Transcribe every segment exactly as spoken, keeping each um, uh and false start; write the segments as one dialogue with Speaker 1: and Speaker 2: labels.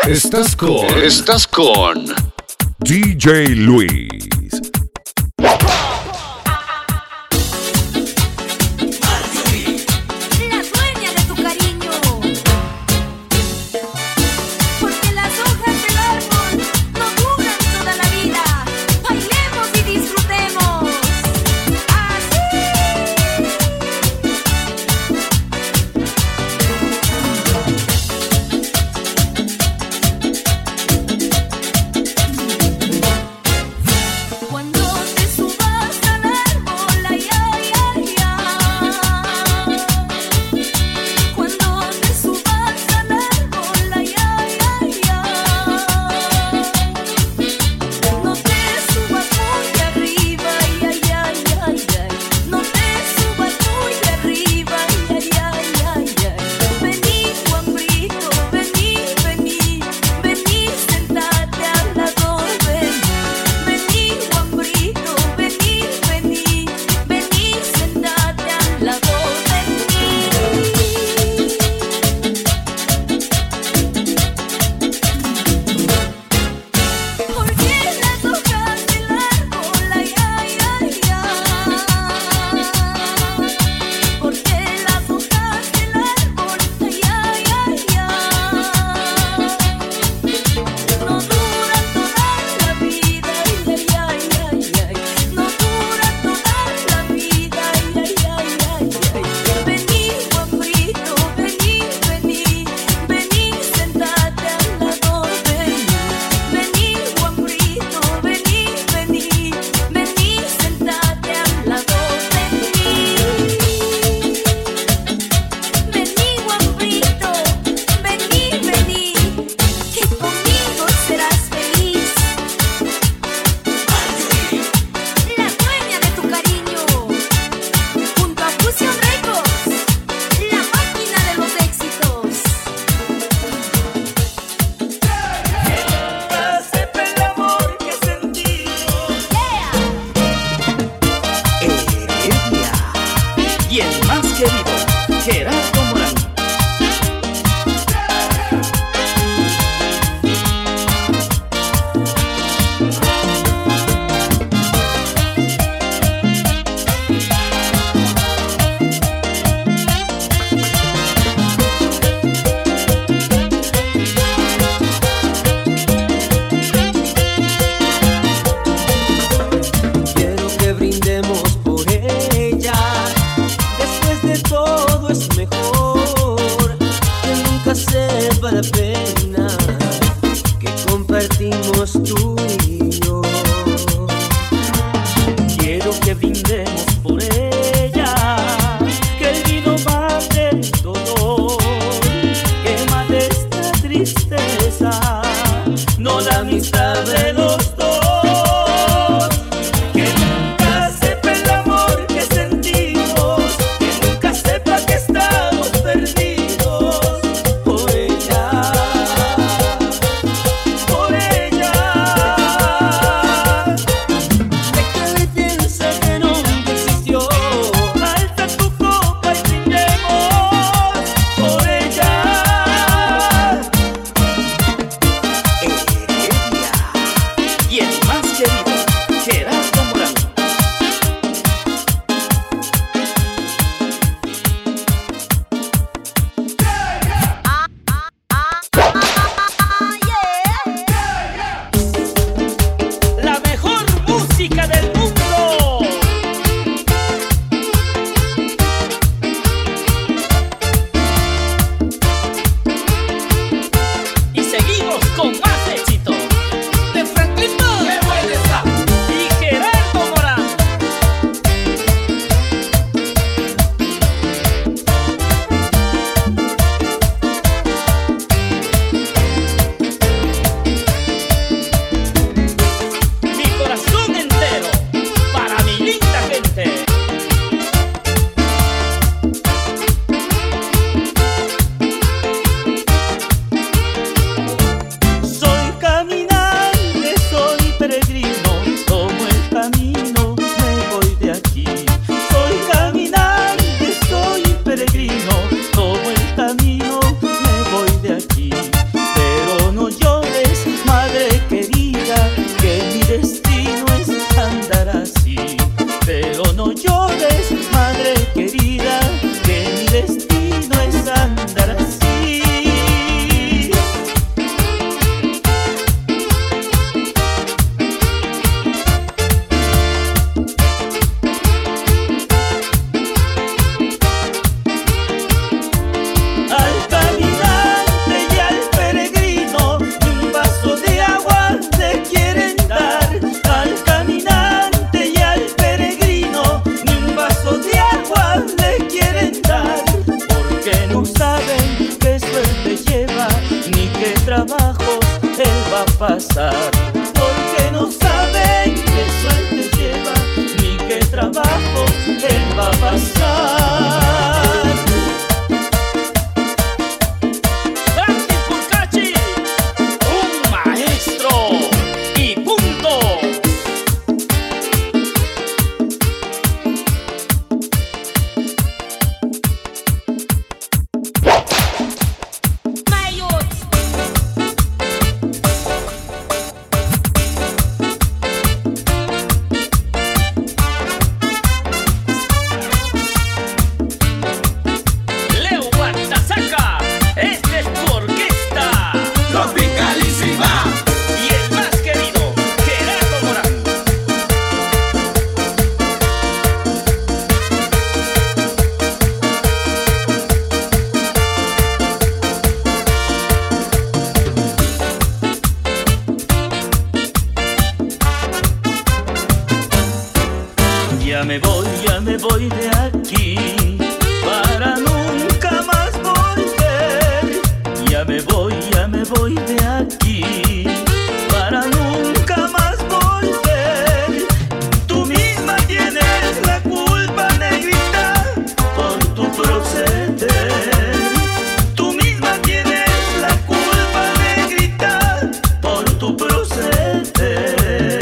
Speaker 1: Estás con. Estás con. D J Luis.
Speaker 2: saben qué suerte lleva ni qué trabajos él va a pasar. Porque no saben qué suerte lleva ni qué trabajos él va a pasar. Frankie Pulcachi, un maestro y punto. Ya me voy, ya me voy de aquí, para nunca más volver. Ya me voy, ya me voy de aquí, para nunca más volver. Tú misma tienes la culpa, negrita, por tu proceder. Tú misma tienes la culpa, negrita, por tu proceder.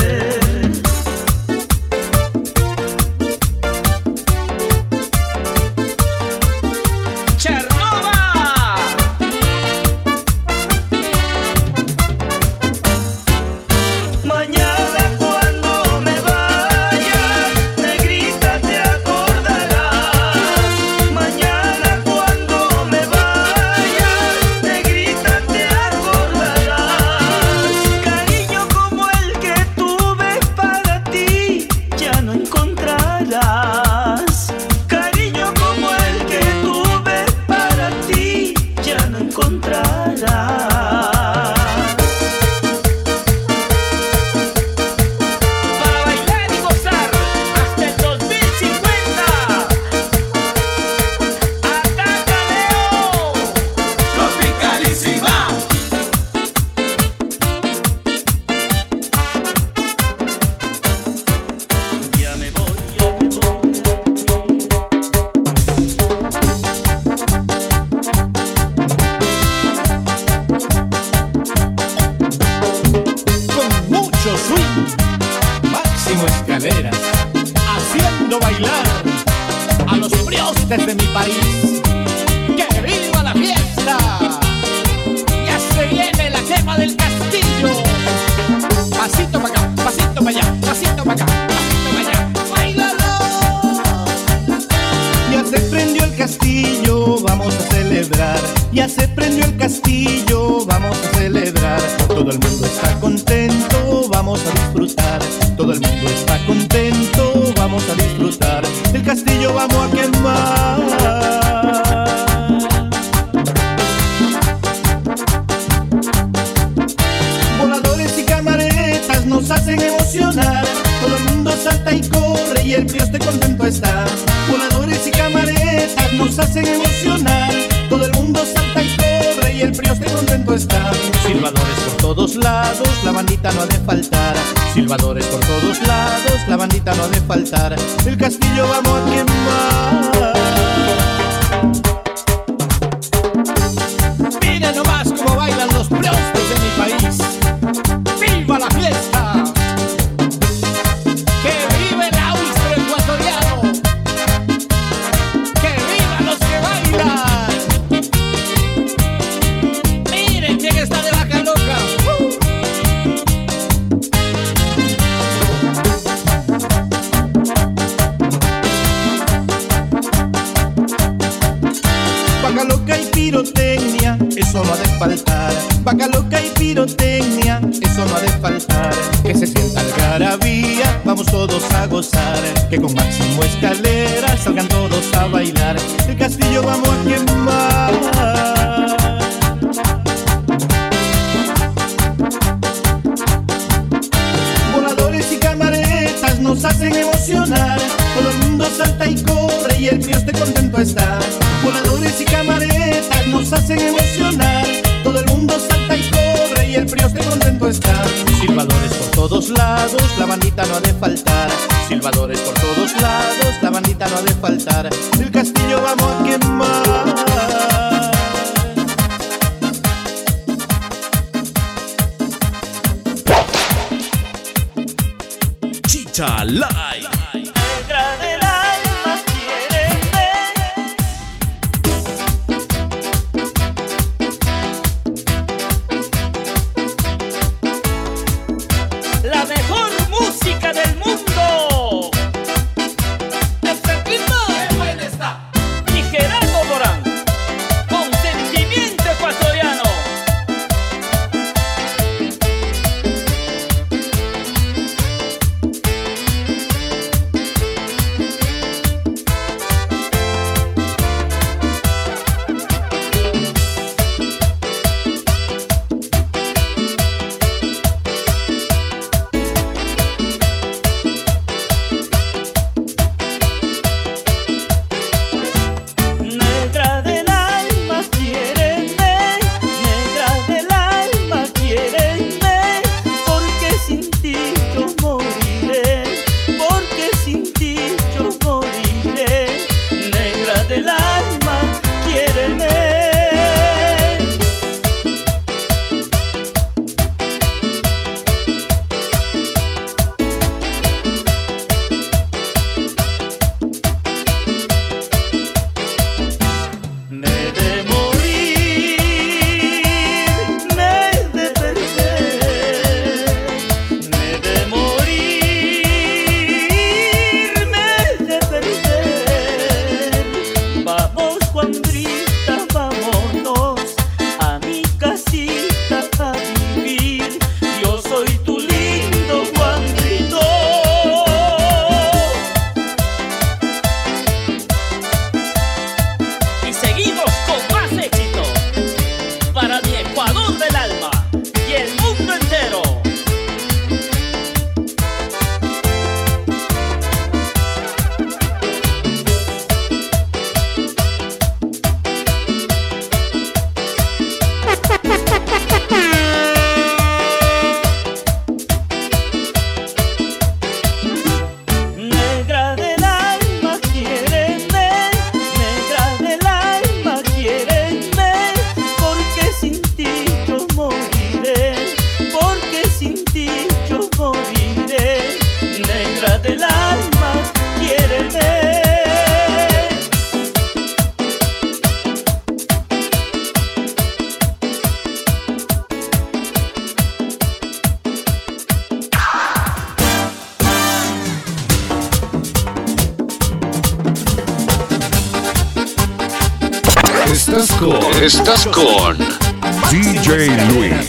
Speaker 3: Máximo Escaleras, haciendo bailar a los priostes de mi país. ¡Que viva la fiesta! Ya se viene la quema del castillo. Pasito para acá, pasito para allá, pasito para acá, pasito para allá. ¡Báilalo!
Speaker 4: Ya se prendió el castillo, vamos a celebrar. Ya se prendió el castillo, vamos a celebrar. Todo el mundo está contento, vamos a disfrutar. Todo el mundo está contento, vamos a disfrutar. El castillo vamos a quemar. Voladores y camaretas nos hacen emocionar. Todo el mundo salta y corre y el prioste contento está. Voladores y camaretas nos hacen emocionar. Todo el mundo salta y corre y el prioste contento está. Silbadores por todos lados, la bandita no ha de faltar. Silbadores por todos lados, la bandita no ha de faltar. El castillo vamos a quemar.
Speaker 3: Miren nomás cómo bailan los priostes de mi país. ¡Viva la fiesta! ¡Que vive el austro ecuatoriano! ¡Que vivan los que bailan! ¡Miren quién está de vaca loca! ¡Uh!
Speaker 4: Vaca loca y pirotecnia, eso no ha de faltar. Vaca loca y pirotecnia, eso no ha de faltar. Que se sienta algarabía, vamos todos a gozar. Que con Máximo Escalera salgan todos a bailar. El castillo vamos a quemar. Voladores y camaretas nos hacen emocionar. Todo el mundo salta y corre y el prioste contento está. Voladores y camaretas hacen emocionar. Todo el mundo salta y corre y el prioste contento está. Silbadores por todos lados, la bandita no ha de faltar. Silbadores por todos lados, la bandita no ha de faltar. El castillo vamos a quemar.
Speaker 1: Chicha Live.
Speaker 2: Negra del alma, quiéreme. La mejor música del mundo. De Franquito. ¡Qué buena está! Y Gerardo Morán. Con sentimiento ecuatoriano. Negra del alma, quiéreme. Negra del alma, quiéreme. Porque sin ti yo moriré. Porque sin ti yo moriré. Negra del alma, quiéreme. Me de morir, me de perder, me de morir, me de perder. Vamos, Juanbrita, vámonos a mi casita a vivir. Yo soy tu lindo Juanbrito. Y seguimos con más éxito para mi Ecuador del alma y el mundo entero. Negra del alma, quiéreme. Negra del alma, quiéreme. Porque sin ti yo moriré. Porque sin ti yo moriré. Negra del alma, quiéreme.
Speaker 1: Estás con, estás con D J Luis.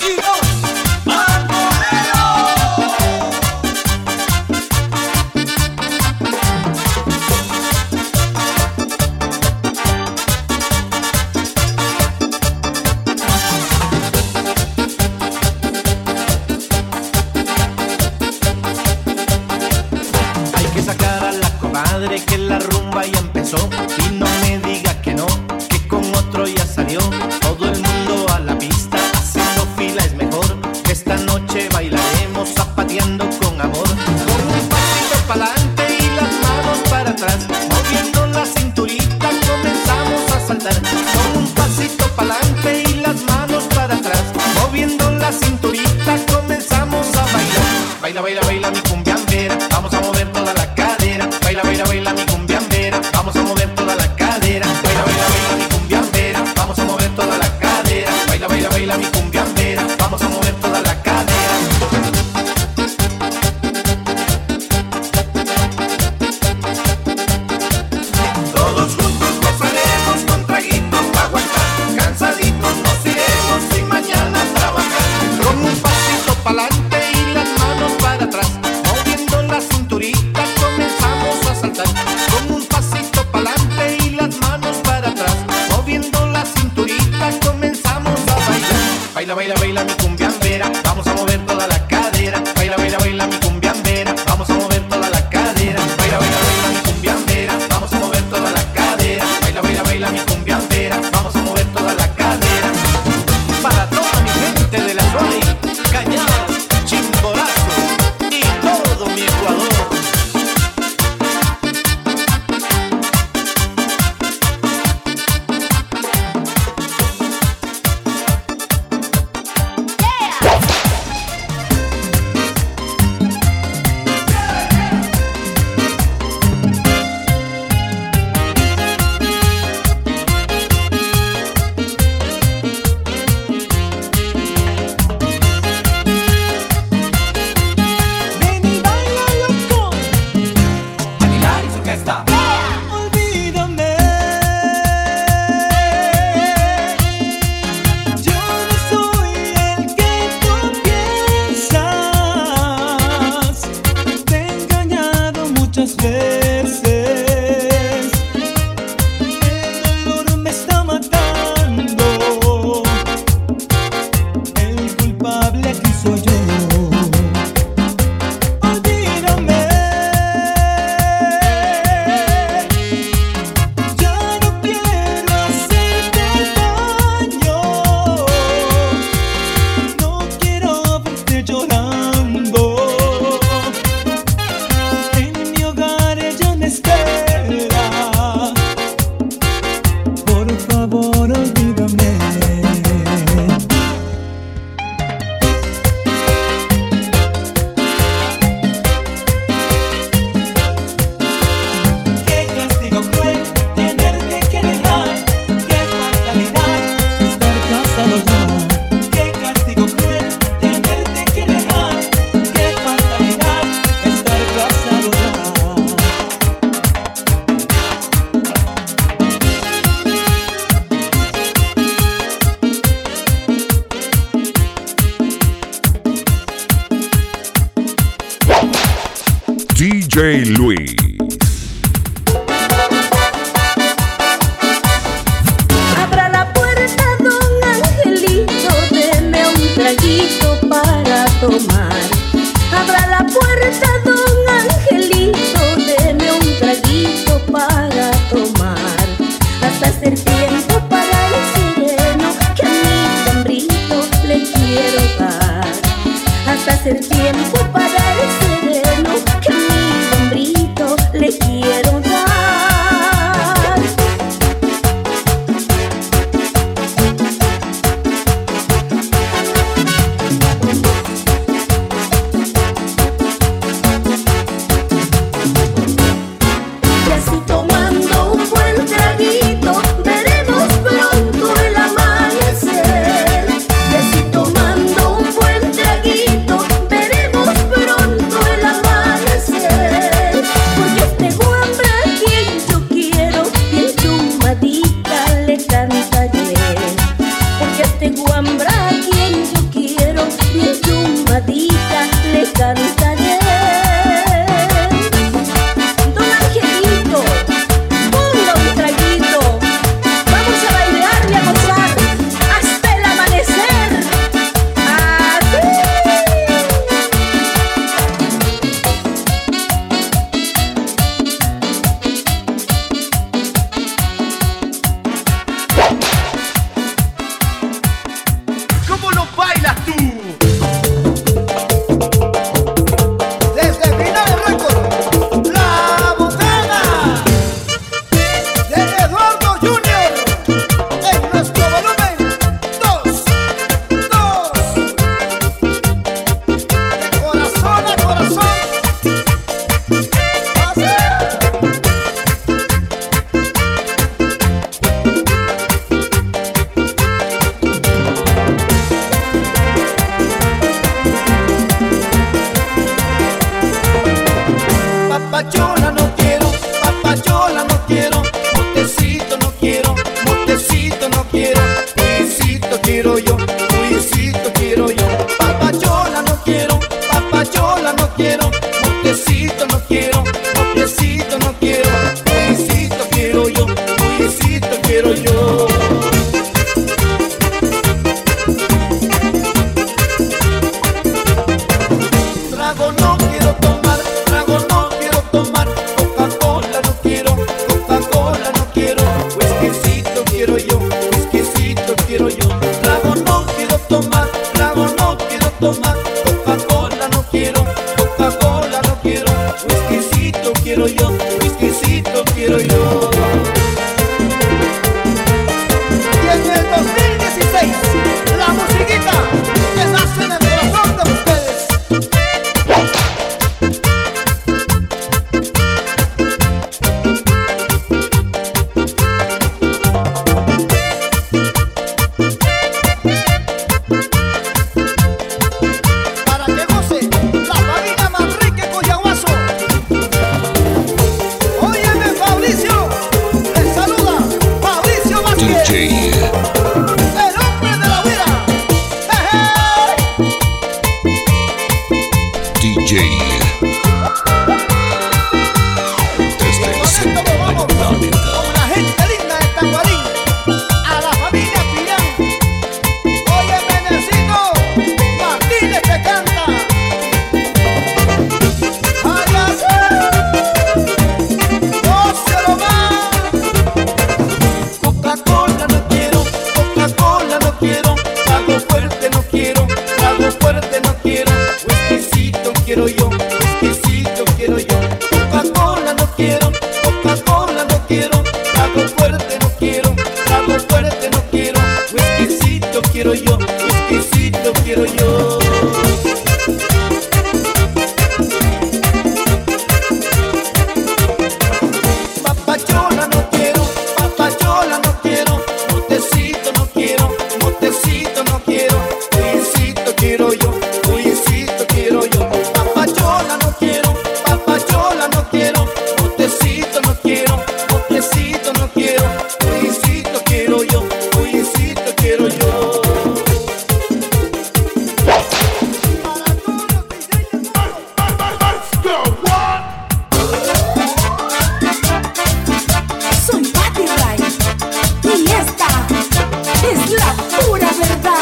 Speaker 4: Hay que sacar a la comadre que la rumba ya empezó. Y no me diga que no, que con otro ya salió. Todo el mundo a la pista, haciendo fila es mejor. Esta noche bailaremos zapateando con amor. Con un pasito pa'lante y las manos para atrás, moviendo la cinturita comenzamos a saltar. Con un pasito pa'lante y las manos para atrás, moviendo la cinturita comenzamos a bailar. Baila, baila, baila mi cumbiambera, vamos a mover toda la cadera. Baila, baila, baila mi cumbiambera, vamos a mover toda la cadera. Baila, baila, baila mi cumbiambera, vamos a mover toda la cadera. Baila, baila, baila mi cumbiambera, vamos a mover toda la cadera. Todos juntos gozaremos con traguitos pa' aguantar. Cansaditos nos iremos sin mañana trabajar. Con un pasito pa'lante y las manos para atrás, moviendo la cinturita comenzamos a saltar. Con un pasito pa'lante y las manos para atrás, moviendo la cinturita comenzamos a bailar. Baila, baila, baila mi cumbiambera, vamos a mover toda la cadera. Baila, baila, baila mi cumbiambera, vamos a mover toda la cadera. Baila, baila, baila mi cumbiambera, vamos a mover toda la cadera. Baila, baila, baila mi cumbiambera, vamos a mover toda la
Speaker 1: D J Luis.
Speaker 5: Abra la puerta, don Angelito, deme un traguito para tomar. Abra la puerta, don Angelito, deme un traguito para tomar. Hasta hacer tiempo para el sereno que a mi hombrito le quiero dar. Hasta hacer tiempo para el sereno que a mi hombrito le quiero dar. Y así tomando un buen traguito veremos pronto el amanecer. Y así tomando un buen traguito veremos pronto el amanecer. Porque este guambra a quien yo quiero bien chumadita le cantaré. Porque este guambra a quien yo quiero bien chumadita le cantaré. Don Angelito, ponga un traguito, vamos a bailar y a gozar hasta el amanecer. Así.
Speaker 3: ¿Cómo lo bailas tú? Desde Final Record, La Bocana de Eduardo junior en nuestro volumen dos, dos, de corazón a corazón. Así. Papachola no quiero, papachola no quiero, motecito no quiero, motecito no quiero, Luisito quiero yo, Luisito quiero yo. Papachola no quiero, papachola no quiero, motecito no quiero, motecito no quiero, Luisito quiero yo, Luisito quiero yo. Trago no quiero tomar, trago no quiero tomar, Coca-Cola no quiero, Coca-Cola no quiero, whiskycito quiero yo, whiskycito quiero yo. Trago no quiero tomar, trago no quiero tomar, Coca-Cola no quiero, Coca-Cola no quiero, whiskycito quiero yo, whiskycito quiero yo. Y en el dos mil dieciséis, la musiquita que nace en el corazón de ustedes. Para que goce la familia Manrique Coyahuaso. Óyeme, Fabricio, les saluda Fabricio Vázquez,
Speaker 1: D J
Speaker 3: el hombre de la vida. ¡Hey, hey!
Speaker 1: D J desde el
Speaker 3: Con esto
Speaker 1: centro
Speaker 3: nos
Speaker 1: del
Speaker 3: vamos
Speaker 1: planeta.
Speaker 3: con la gente linda de Tacuarín, a la familia Pirán. Óyeme, Necito Martínez te canta. Ay, así, gócelo más. Coca-Cola no quiero, Coca-Cola no quiero, trago fuerte no quiero, trago fuerte no quiero, whiskycito quiero yo, whiskycito quiero yo. Coca-Cola no quiero, Coca-Cola no quiero, trago fuerte no quiero, trago fuerte no quiero, whiskycito quiero yo, whiskycito quiero yo. Papachola no quiero, papachola no quiero, motecito no quiero, motecito no quiero, Luisito quiero yo, Luisito quiero yo. Papachola no quiero, papachola no quiero, motecito no quiero, motecito no quiero, Luisito quiero yo, Luisito quiero yo.
Speaker 5: la pura verdad.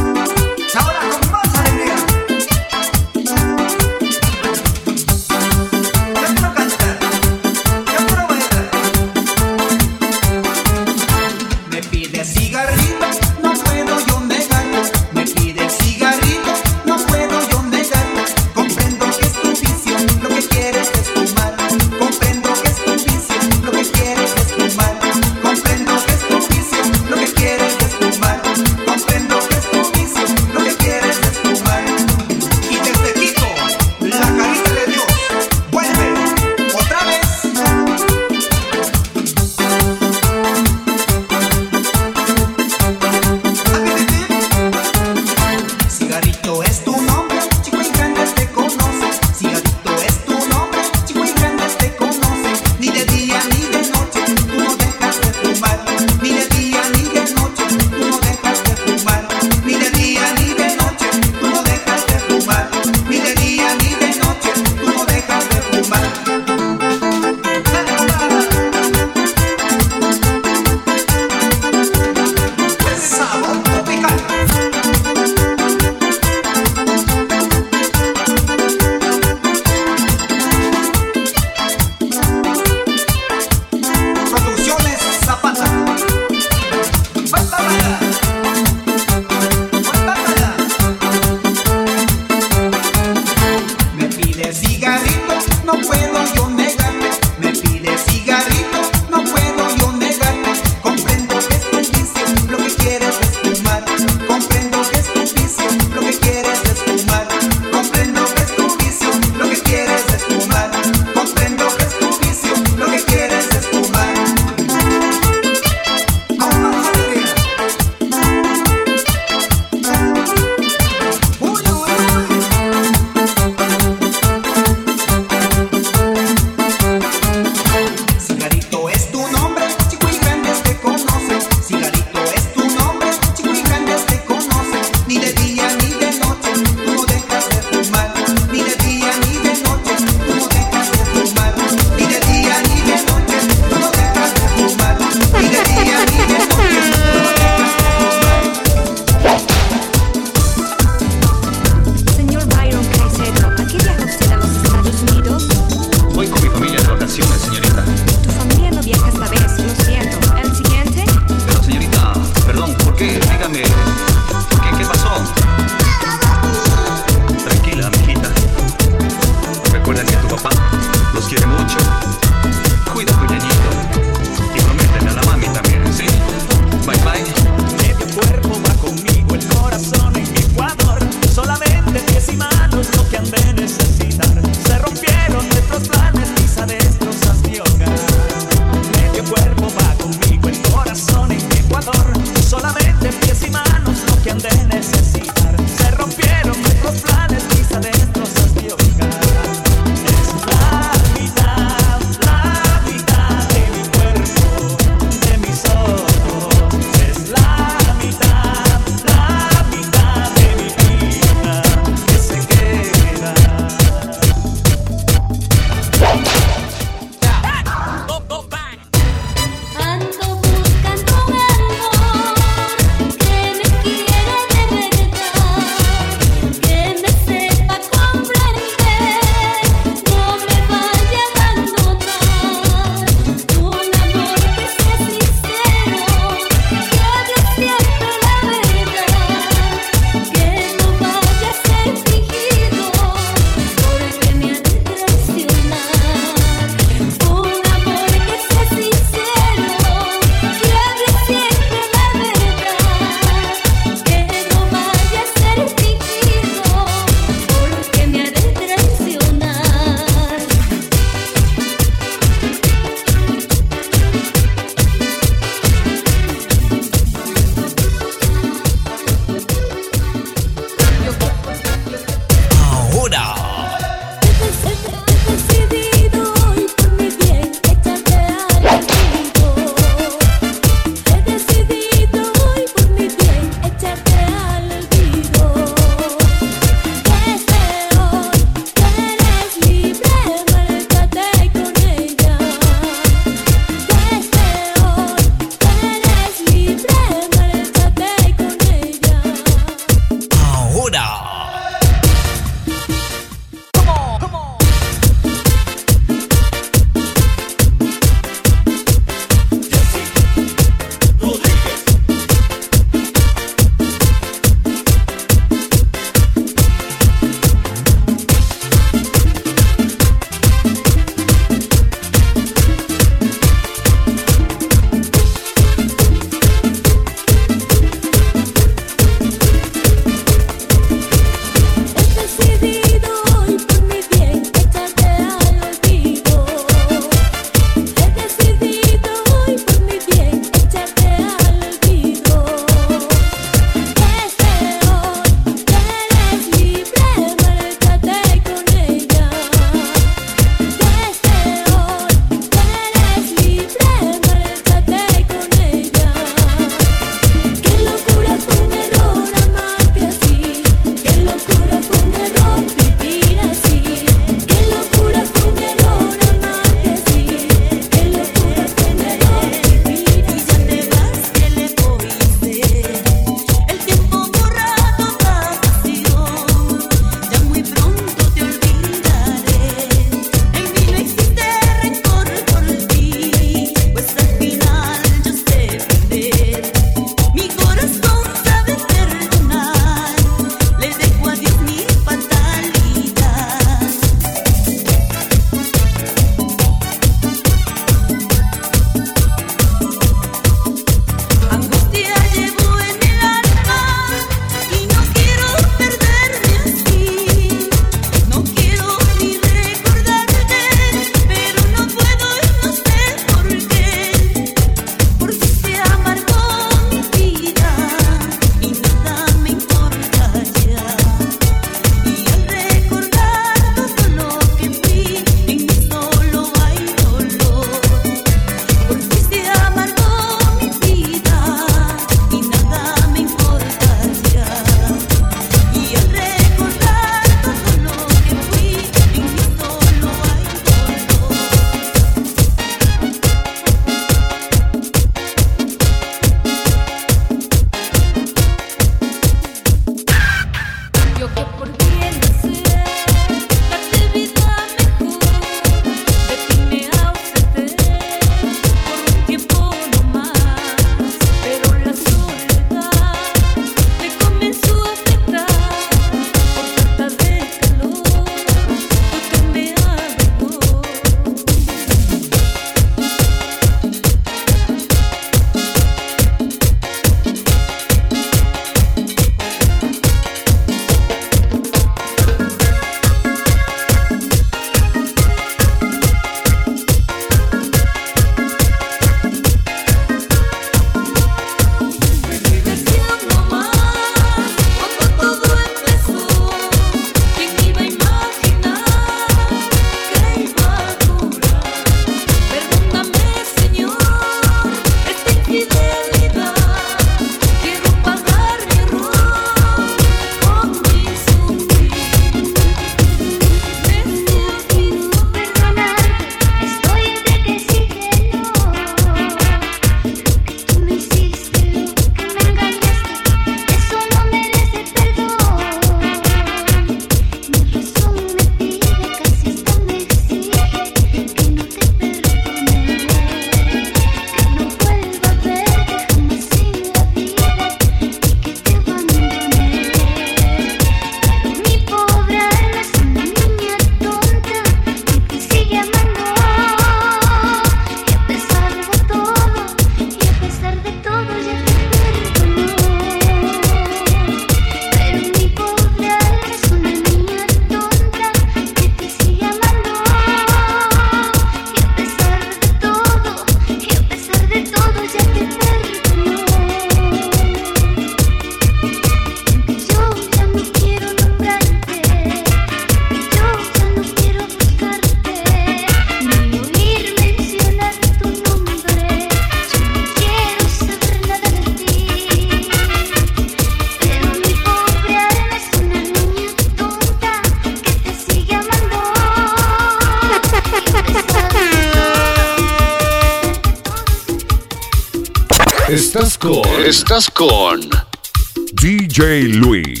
Speaker 1: Estás con, estás con D J Luis.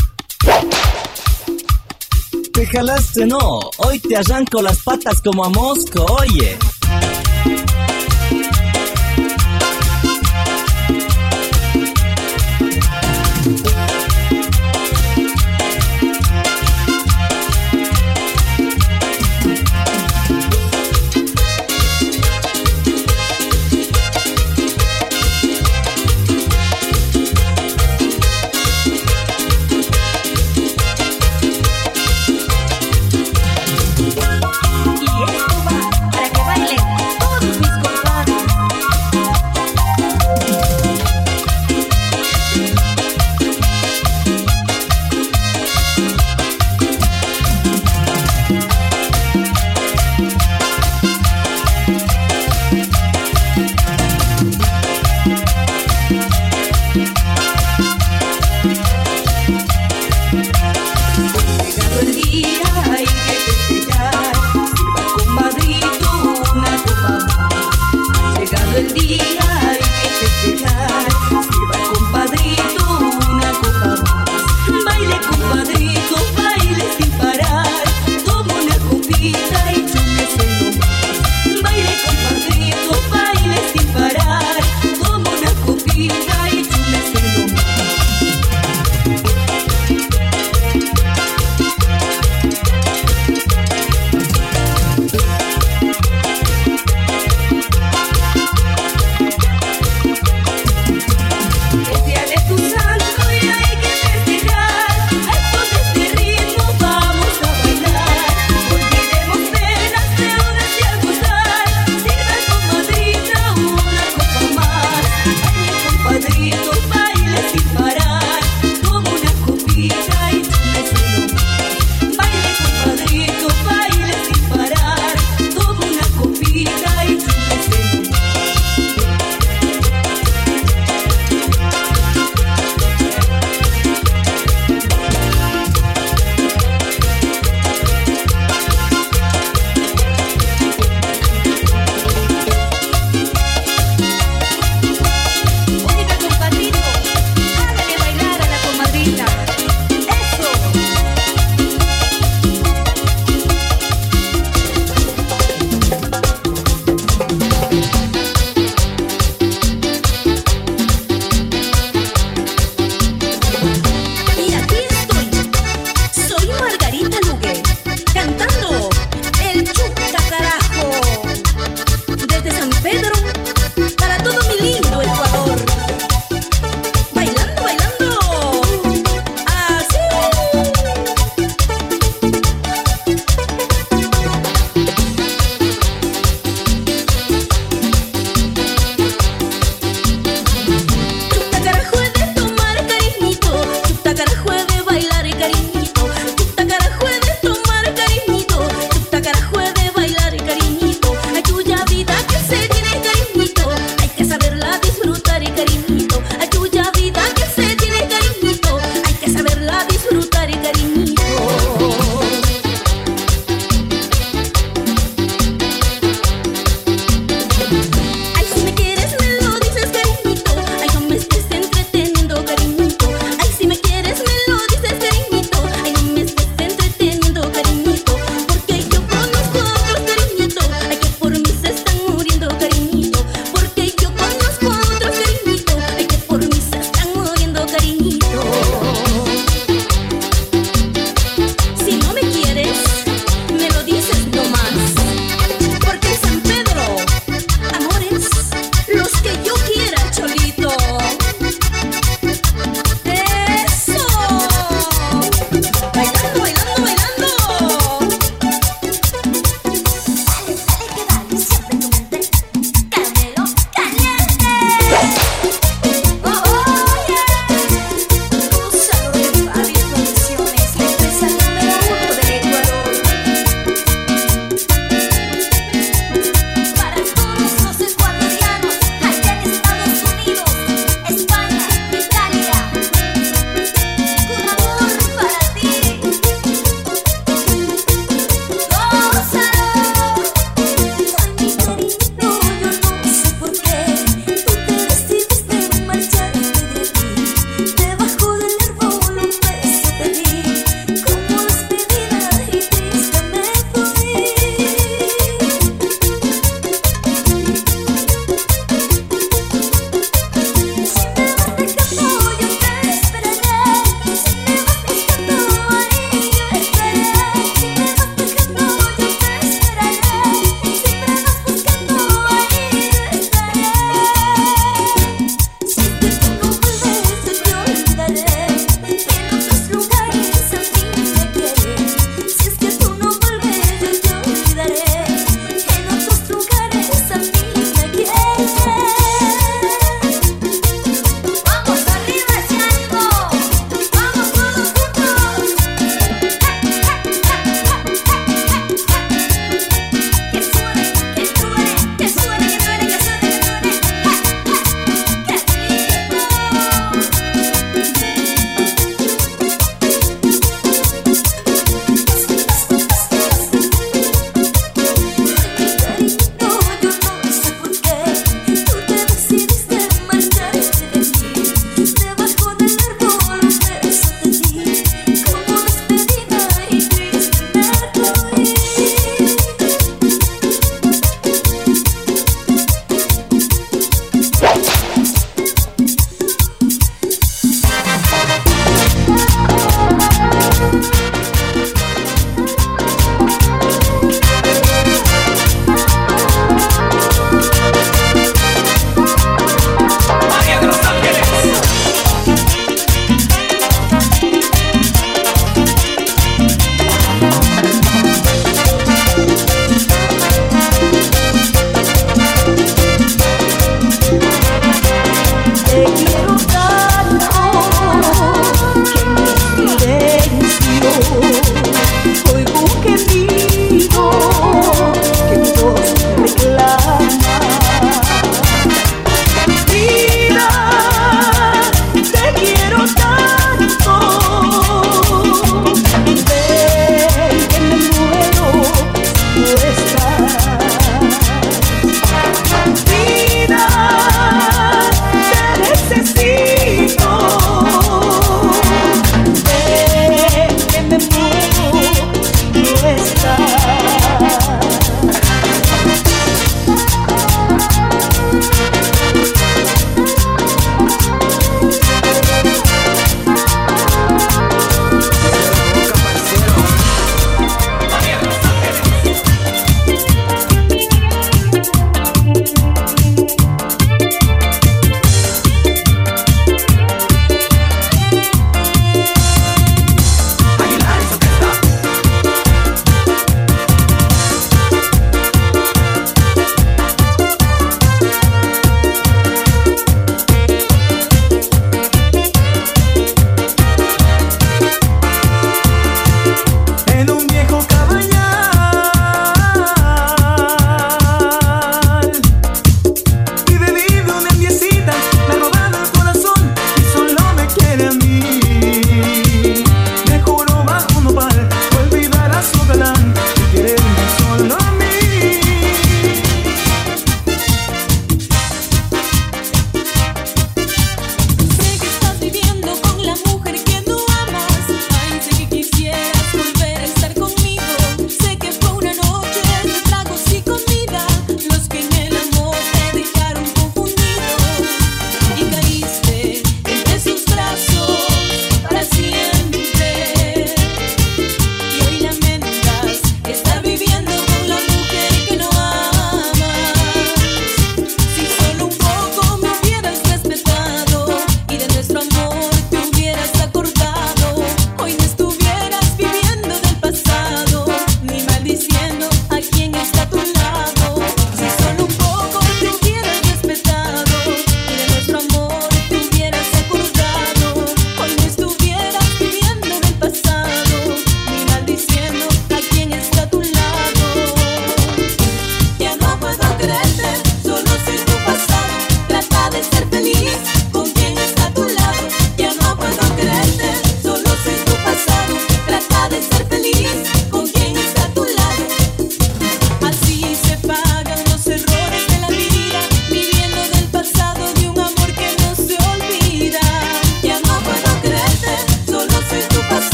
Speaker 6: Te jalaste, no, hoy te arranco las patas como a Mosco, oye.
Speaker 5: Y esto va para que baile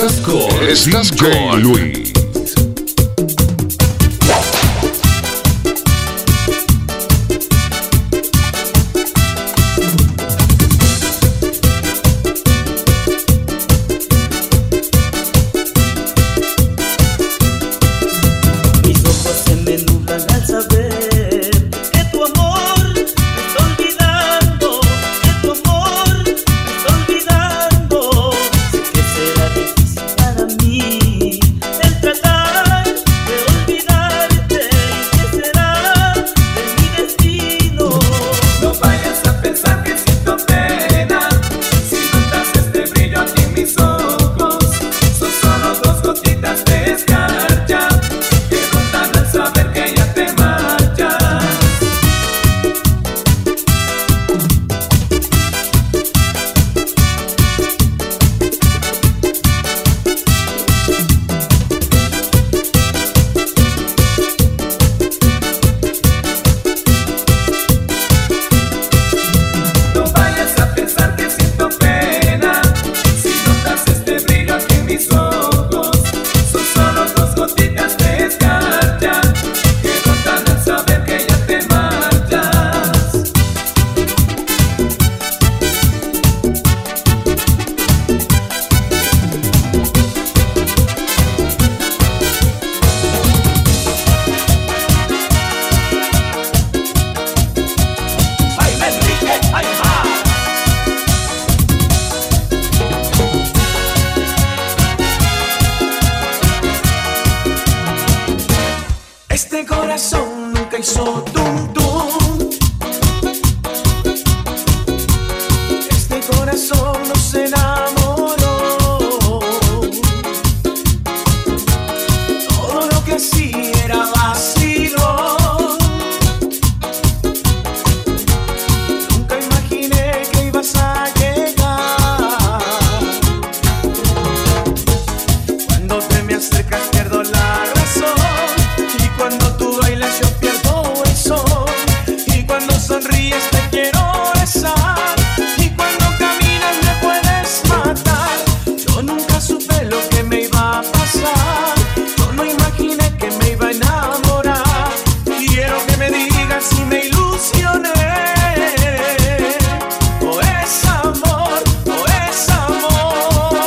Speaker 1: Estás con, estás D J con Luis.
Speaker 7: Este corazón nunca hizo tum tum. Este corazón no se enamoró. Todo lo que hacía era vacío. Nunca imaginé que ibas a llegar. Cuando te me acercas pierdo la razón. Cuando tú bailas yo pierdo el sol. Y cuando sonríes te quiero besar. Y cuando caminas me puedes matar. Yo nunca supe lo que me iba a pasar. Yo no imaginé que me iba a enamorar. Quiero que me digas si me ilusioné. O es amor, o es amor.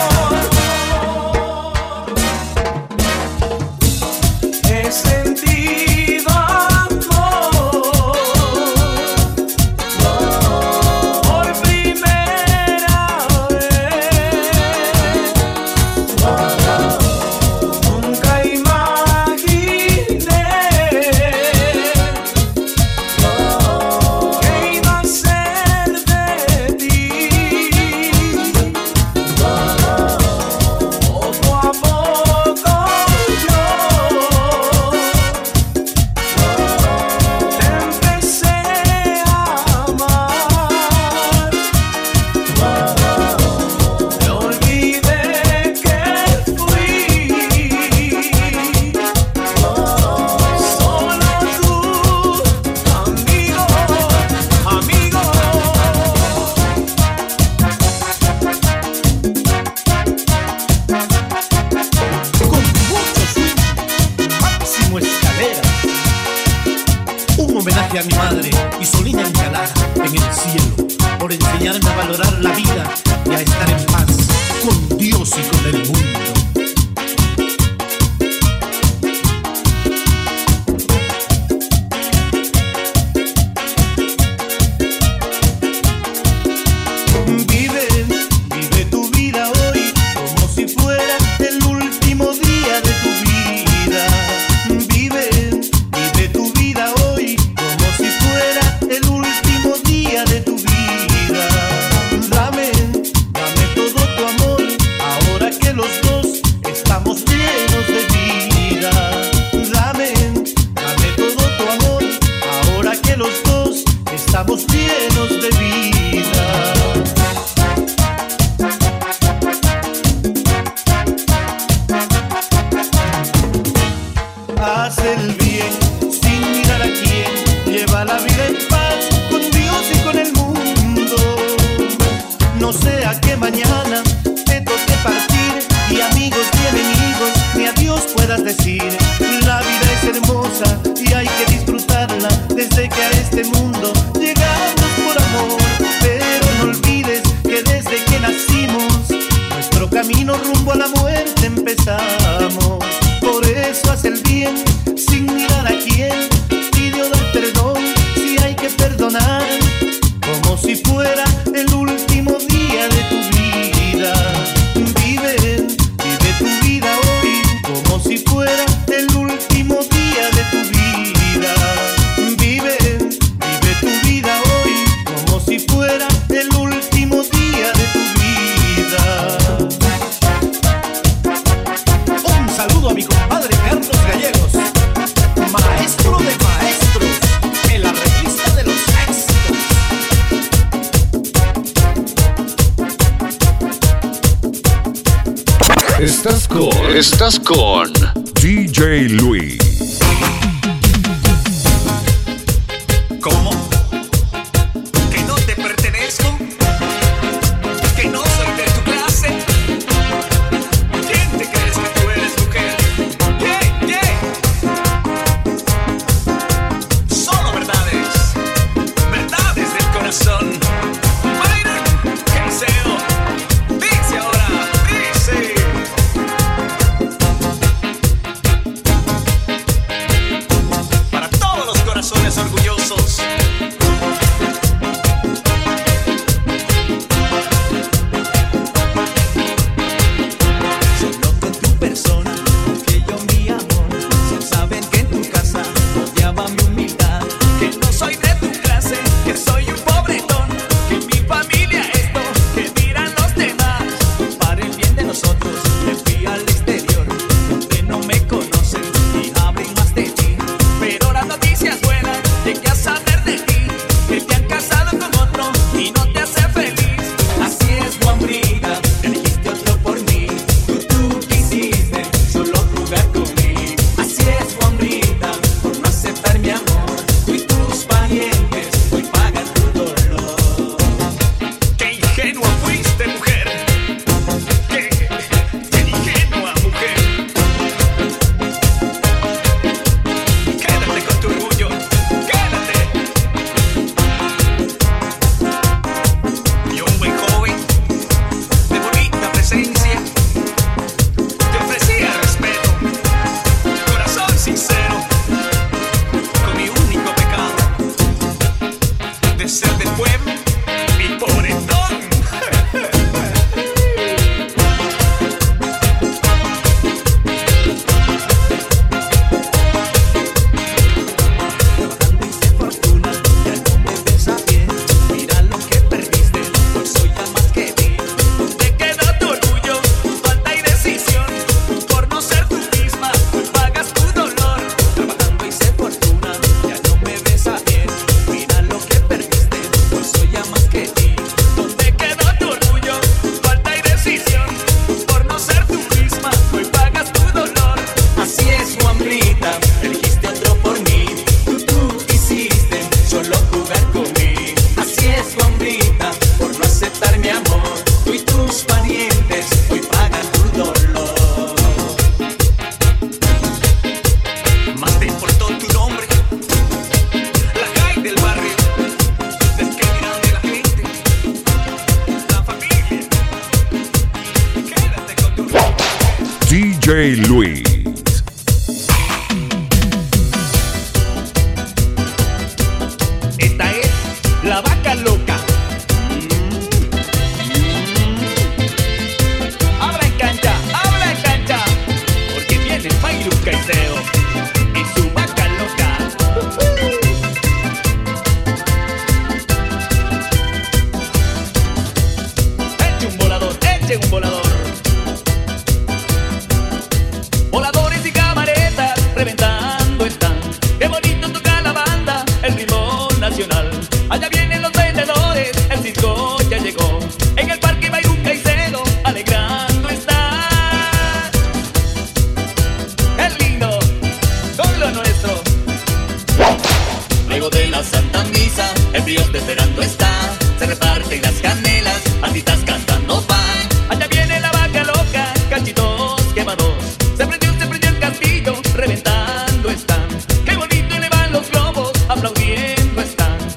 Speaker 7: He sentido amor por primera vez. Nunca imaginé que iba a ser de ti. Poco a poco yo te empecé a amar. Me olvidé que fui solo tu amigo, amigo.
Speaker 3: Con mucho swing, Máximo Escalera. Un homenaje a mi madre, Isolina Ancalá, en el cielo, por enseñarme a valorar la vida y a estar en paz con Dios y con el mundo.
Speaker 4: Vive, vive tu vida hoy como si fuera el último día de tu vida. Vive, vive tu vida hoy como si fuera el último día de tu vida. Dame, dame todo tu amor, ahora que los dos estamos llenos de vida. Dame, dame todo tu amor, ahora que los dos estamos llenos de vida. Haz el bien sin mirar a quién, lleva la vida en paz con Dios y con el mundo. No sea que mañana te toque partir y mundo llegamos por amor, pero no olvides que desde que nacimos nuestro camino rumbo a la muerte empezamos. Por eso haz el bien sin mirar a quién, pide o da perdón si hay que perdonar, como si fuera el último día de tu vida. Vive, vive tu vida hoy como si fuera el último día de tu vida. Vive, vive tu vida hoy como si fuera el último día de tu vida. Un saludo a mi compadre Carlos Gallegos, maestro de maestros, el arreglista de los éxitos.
Speaker 1: Estás con, estás con D J Luis.
Speaker 7: ¿Cómo? ¿Que no te pertenezco? ¿Que no soy de tu clase? ¿Quién te crees que tú eres, mujer? ¿Qué? ¿Qué? Solo verdades, verdades del corazón. Byron, ¿qué deseo? Dice ahora, dice. Para todos los corazones orgullosos. Solo con tu persona, que yo mi amor. Si saben que en tu casa odiaba mi humildad, que no soy de tu clase, que soy un pobretón, que mi familia esto, que dirán los demás. Para el bien de nosotros, me fui al exterior, donde no me conocen y hablen más de ti. Pero las noticias buenas, llegué a saber de ti, que te han casado con otro y no te hace feliz. Así es, Juan Brida, elegiste otro por mí. Tú, tú quisiste solo jugar conmigo. Así es, Juan Brida, por no aceptar mi amor. Tú y tus parientes hoy pagan tu dolor. ¡Qué ingenua fuiste, mujer! ¡Qué, qué ingenua mujer! Quédate con tu orgullo, quédate. Y un buen joven de bonita presencia te ofrecía respeto, corazón sincero, con mi único pecado de ser del pueblo y pobretón. Trabajando hice fortuna, ya no me ves a pie. Mira lo que perdiste, hoy soy ya más que ti. ¿Dónde quedó tu orgullo, tu falta y decisión? Por no ser tú misma, hoy pagas tu dolor. Trabajando hice fortuna, ya no me ves a pie. Mira lo que perdiste, hoy soy ya más que ti. ¿Dónde quedó tu orgullo, tu falta y decisión? Por no ser tú misma, hoy pagas tu dolor. Así es, Juan Brita, elegiste otro por mí. Tú, tú quisiste solo jugar conmigo. Así es, Juan Brita, por no aceptar mi amor. Tú y tus parientes hoy pagan tu dolor. Más te importó tu nombre, la calle del barrio, del que dirán de la gente, la familia. Quédate con tu
Speaker 1: D J Luis.
Speaker 3: Esta es la vaca loca. Habla en cancha, habla en cancha, porque viene Byron Caicedo y su vaca loca. Eche un volador, eche un volador. Voladores y camaretas reventando están. Qué bonito toca la banda, el ritmo nacional. Allá vienen los vendedores, el circo ya llegó. En el parque Byron Caicedo, alegrando está. Es lindo, con lo nuestro. Luego de la Santa Misa, el frío esperando está. Se reparten las canelas, anditas cantando van. Allá viene la vaca loca, cachitos quemados. Se prendió, se prendió el castillo, reventando están. Qué bonito elevan los globos, aplaudiendo están.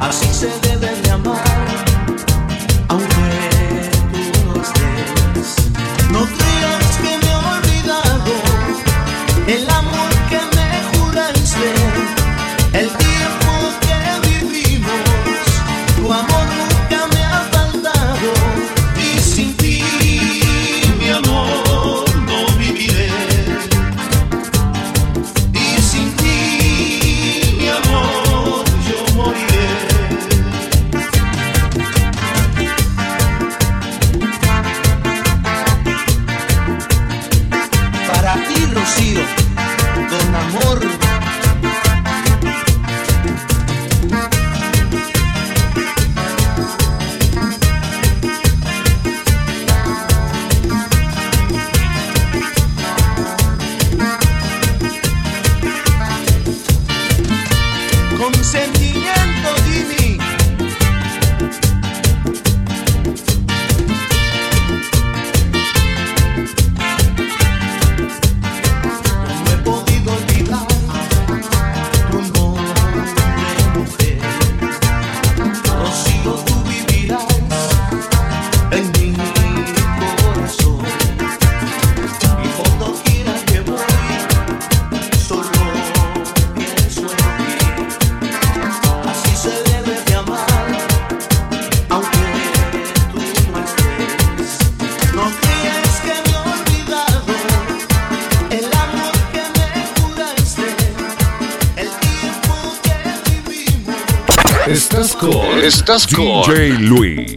Speaker 7: Así se debe de amar, aunque tú no estés. No creas que me he olvidado el amor que me juraste, el tiempo que vivimos, tu amor nunca me ha faltado. Y sin ti, mi amor, no viviré. Y sin ti, mi amor, yo moriré. Para ti, Rocío, con amor. Con sentimiento, Jimmy. No he podido olvidar tu nombre, mujer. Rocío, tú vivirás en mi corazón. Y por doquiera que voy, solo pienso en ti. Así se debe de amar, aunque tú no estés. No creas que me he olvidado el amor que me juraste, el tiempo que vivimos.
Speaker 1: Estás con, estás con D J Luis.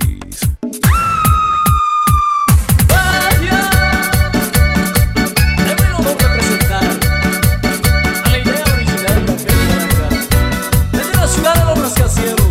Speaker 3: Vaya, es mi honor representar a la idea original de la Blanca, desde la ciudad de los rascacielos.